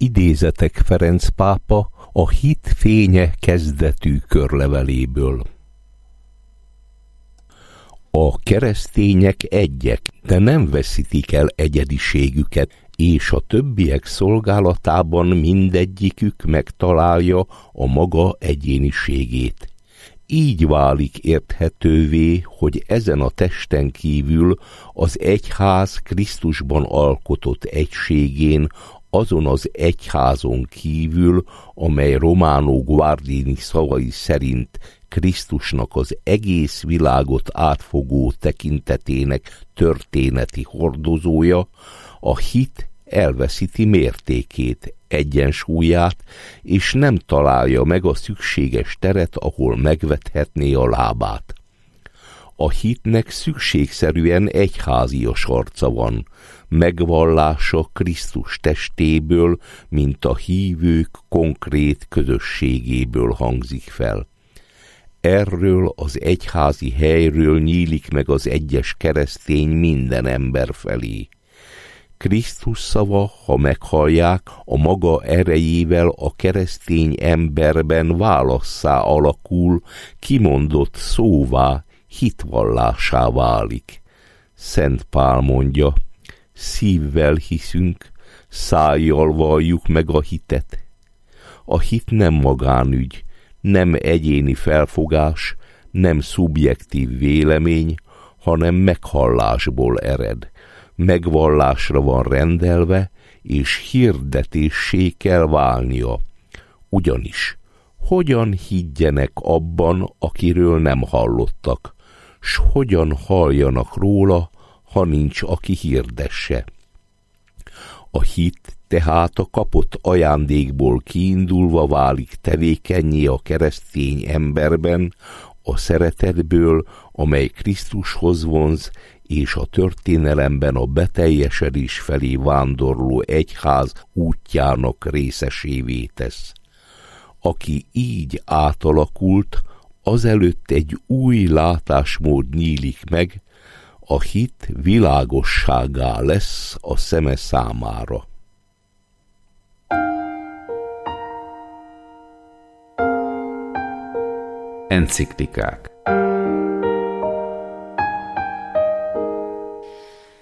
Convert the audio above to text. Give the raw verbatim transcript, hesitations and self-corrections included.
Idézetek Ferenc pápa a Hit fénye kezdetű körleveléből. A keresztények egyek, de nem veszítik el egyediségüket, és a többiek szolgálatában mindegyikük megtalálja a maga egyéniségét. Így válik érthetővé, hogy ezen a testen kívül az egyház Krisztusban alkotott egységén, azon az egyházon kívül, amely Romano Guardini szavai szerint Krisztusnak az egész világot átfogó tekintetének történeti hordozója, a hit elveszíti mértékét, egyensúlyát, és nem találja meg a szükséges teret, ahol megvethetné a lábát. A hitnek szükségszerűen egyházias arca van, megvallása Krisztus testéből, mint a hívők konkrét közösségéből hangzik fel. Erről az egyházi helyről nyílik meg az egyes keresztény minden ember felé. Krisztus szava, ha meghallják, a maga erejével a keresztény emberben válasszá alakul, kimondott szóvá, hitvallásá válik. Szent Pál mondja, szívvel hiszünk, szájjal valljuk meg a hitet. A hit nem magánügy, nem egyéni felfogás, nem szubjektív vélemény, hanem meghallásból ered. Megvallásra van rendelve, és hirdetéssé kell válnia. Ugyanis, hogyan higgyenek abban, akiről nem hallottak, s hogyan halljanak róla, ha nincs, aki hirdesse. A hit tehát a kapott ajándékból kiindulva válik tevékennyé a keresztény emberben, a szeretetből, amely Krisztushoz vonz, és a történelemben a beteljesedés felé vándorló egyház útjának részesévé tesz. Aki így átalakult, azelőtt egy új látásmód nyílik meg, a hit világosságá lesz a szeme számára. Enciklikák.